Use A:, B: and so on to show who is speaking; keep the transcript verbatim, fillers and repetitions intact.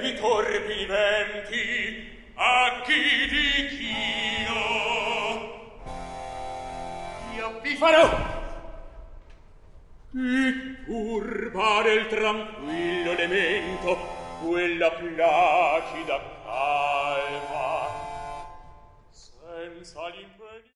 A: i torpi venti a chi di chino io vi farò e turbare il tranquillo elemento quella placida calma senza l'importanza